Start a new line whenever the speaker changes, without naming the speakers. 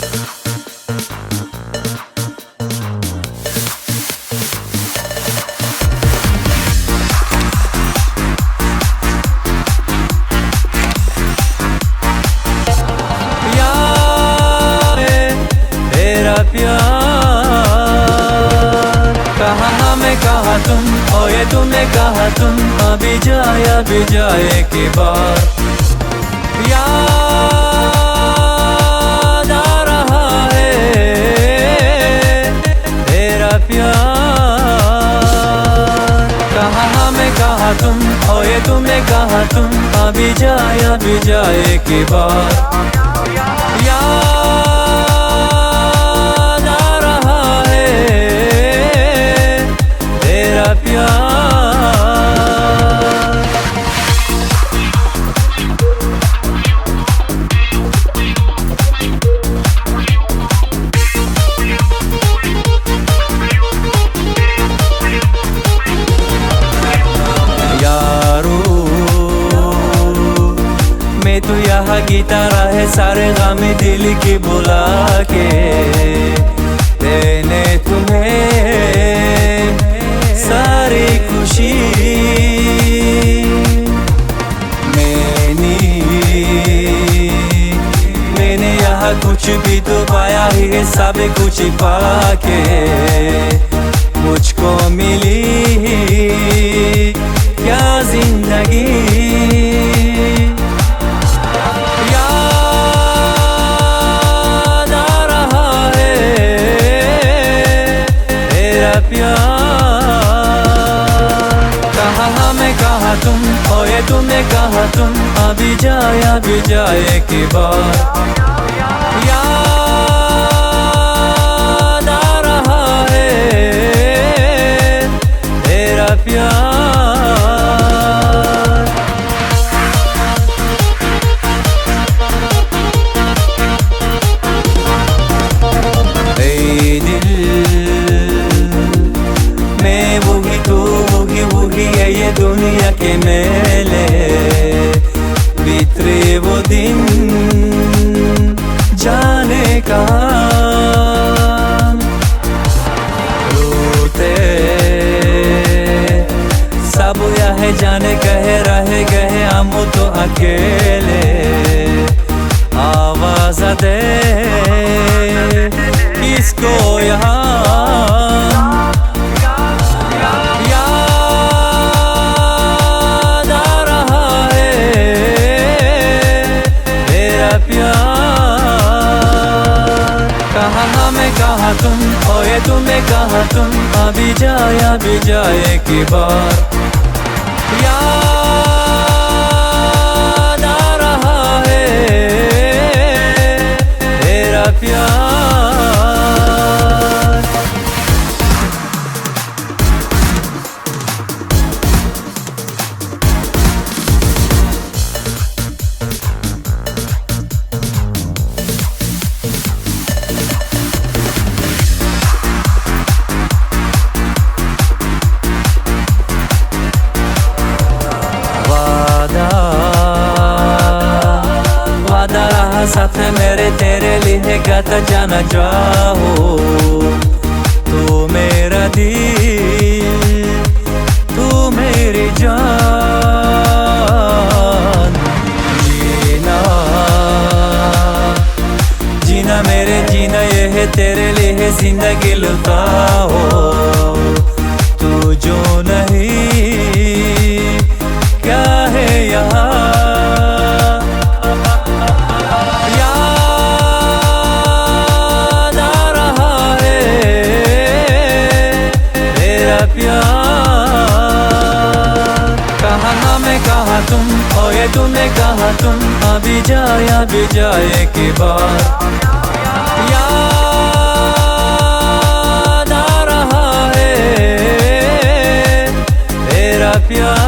प्यार कहा मैं कहा तुम, ओ ये तुमने कहा तुम, अभी जाए के बार याद आ रहा है तेरा प्यार। कहा मैं कहा तुम, ओ ये तुमने कहा तुम, अभी जाए के बार याद आ रहा है तेरा प्यार। यारो मैं तो यहाँ की तरह है, सारे गम दिल की बुला के देने तुम्हें सारी खुशी। मैंने यहाँ कुछ भी तो पाया ही है, सब कुछ पाके मुझको मिली क्या जिंदगी। याद आ रहा है तेरा प्यार। कहा मैं कहा तुम, ओ ये तुमने कहा तुम, अभी जाए के बार याद आ रहा है तेरा प्यार। मैं वही तू वही है ये दुनिया के मेले, बीतरे वो दिन जाने का रोते सब यह जाने कहे रह गए हम तो अकेले। आवाज दे किसको यहाँ याद आ रहा है तेरा प्यार। कहा मैं कहा तुम, ओ ये तुमने कहा तुम, अभी जाए के बार याद आ रहा है तेरा प्यार। वादा रहा साथ मेरे तेरे लिए गाता जाना चाहो। तू मेरा दिल तू मेरी जान, जीना मेरे जीना ये है तेरे लिए जिंदगी लुटाओ। तू जो नहीं क्या है यहाँ याद आ रहा है तेरा प्यार। कहा मैं कहा तुम, ओ ये तुमने कहा तुम, अभी जाए के बार याद आ रहा है तेरा प्यार।